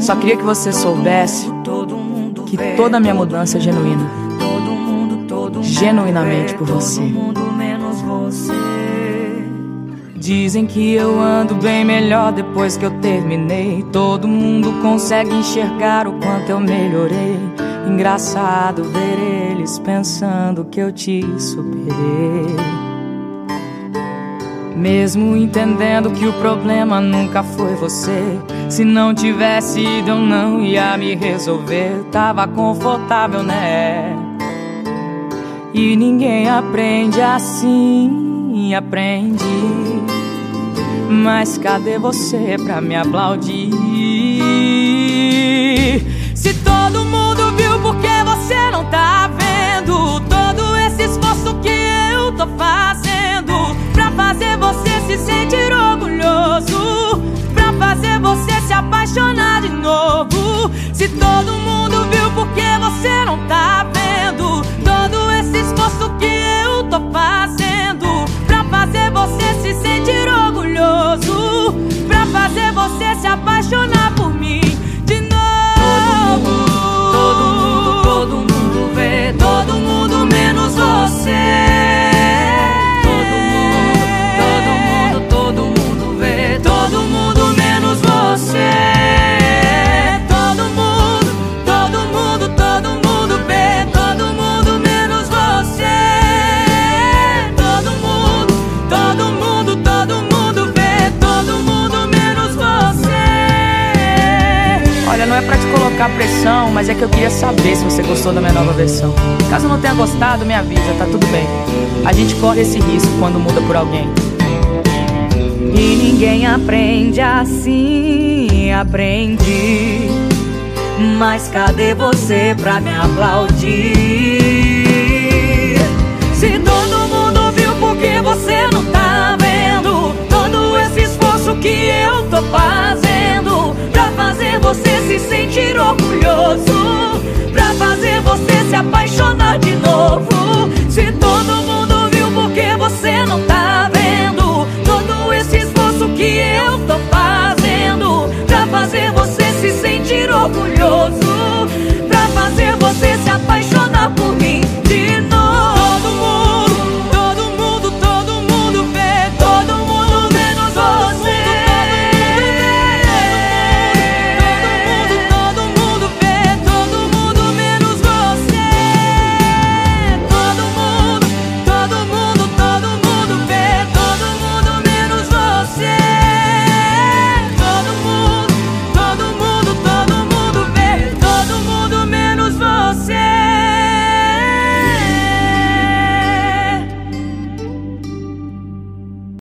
Só queria que você soubesse que toda a minha mudança é genuína, genuinamente por você. Dizem que eu ando bem melhor depois que eu terminei. Todo mundo consegue enxergar o quanto eu melhorei. Engraçado ver eles pensando que eu te superei, mesmo entendendo que o problema nunca foi você. Se não tivesse ido eu não ia me resolver. Tava confortável, né? E ninguém aprende assim, aprendi. Mas cadê você pra me aplaudir? Se todo mundo viu, por que você não tá vendo todo esse esforço que eu tô fazendo pra fazer você se sentir orgulhoso, pra fazer você se apaixonar de novo? Se todo mundo viu, por que você não tá vendo todo esse esforço que eu tô fazendo pra fazer você se sentir orgulhoso, pra fazer você se apaixonar por mim de novo? Todo mundo vê, todo mundo menos você. Todo mundo vê, todo mundo menos você. Todo mundo vê, todo mundo menos você. Todo mundo vê, todo mundo menos você. Olha, não é pra te colocar pressão, mas é que eu queria saber se você gostou da minha nova versão. Caso não tenha gostado, me avisa, tá tudo bem. A gente corre esse risco quando muda por alguém. E ninguém aprende assim, aprendi. Mas cadê você pra me aplaudir? Se todo mundo viu, por que você não tá vendo todo esse esforço que eu tô fazendo pra fazer você se sentir orgulhoso, pra fazer você se apaixonar de novo? Se